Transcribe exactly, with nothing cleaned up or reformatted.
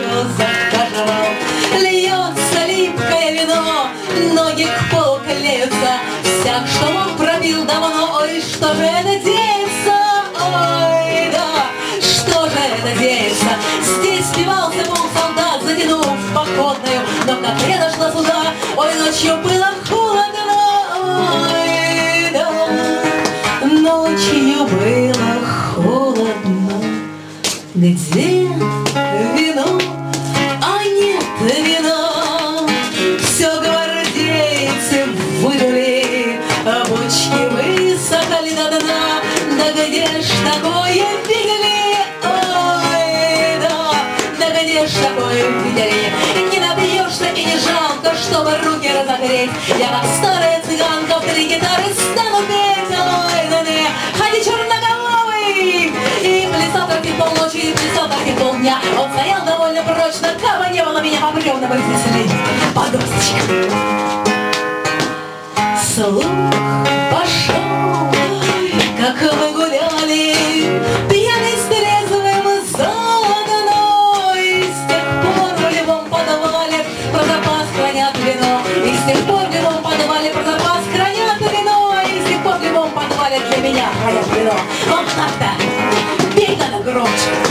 захаживал. Льется липкое вино, ноги к полу клеются, всяк, что мог, пробил давно. Ой, что же это деется? Ой, да, что же это деется? Здесь спивался был солдат, затянув походную, но как я дошла сюда, ой, ночью было холодно. Ой, да, ночью было холодно. Где вино? А нет вина. Все гвардейцы выдули, а бочки высохли до дна. Да где ж такое видели? Ой, да, да где ж такое видели? Не набьешься и не жалко, чтобы руки разогреть. Я как старая цыганка в три гитары стану петь. Ой, да не, ходи черноголовый. И плясал так и полночи, и плясал так и полдня. Он стоял довольно прочно, кого не было, меня по бревнам разнесли. Подросточек. Слух пошел, как мы гуляли, пьяный с трезвым заодно. И с тех пор в любом подвале про запас хранят вино. И с тех пор в любом подвале про запас хранят вино. И с тех пор в любом подвале для меня хранят вино. Вот так-то, пей надо громче.